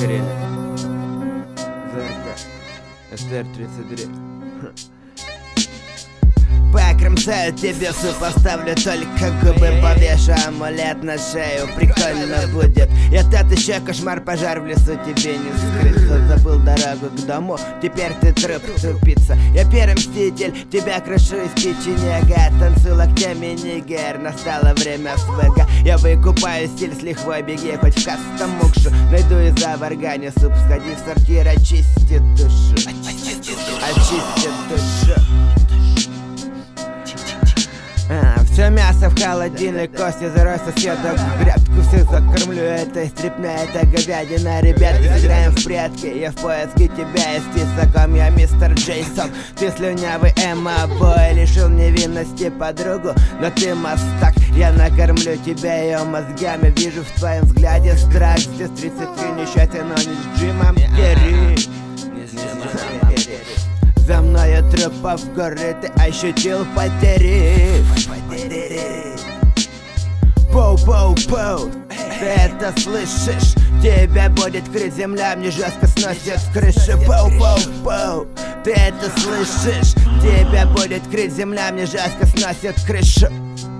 ускорение. ЗРК СТР-33. Покромсаю тебе суп, поставлю только губы, повешу амулет на шею, прикольно будет. Этот еще кошмар, пожар в лесу тебе не скрыться. Забыл дорогу к дому, теперь ты труп, тупица. Я первый мститель, тебя крошу из печенега. Танцую локтями нигер, настало время свега. Я выкупаю стиль с лихвой, беги хоть в кастом мукшу. Найду из-за варгани суп, сходи в сортир, очисти душу. Очисти душу. Все мясо в холодильник, кости зарой соседа в грядку, всех закормлю этой стрипной, это говядина. Ребятки, сыграем в прятки, я в поиске тебя из тисаком, я мистер Джейсон. Ты слюнявый эмо-бой, лишил невинности подругу, но ты мастак. Я накормлю тебя ее мозгами, вижу в твоем взгляде страх. Здесь 33 несчастья, но не с Джимом Керри. За мною трупов горы, ты ощутил потери. Поу-поу-поу, ты это слышишь? Тебя будет крыть земля, мне жестко сносит с крыши. Поу-поу-поу, ты это слышишь? Тебя будет крыть земля, мне жестко сносит крышу.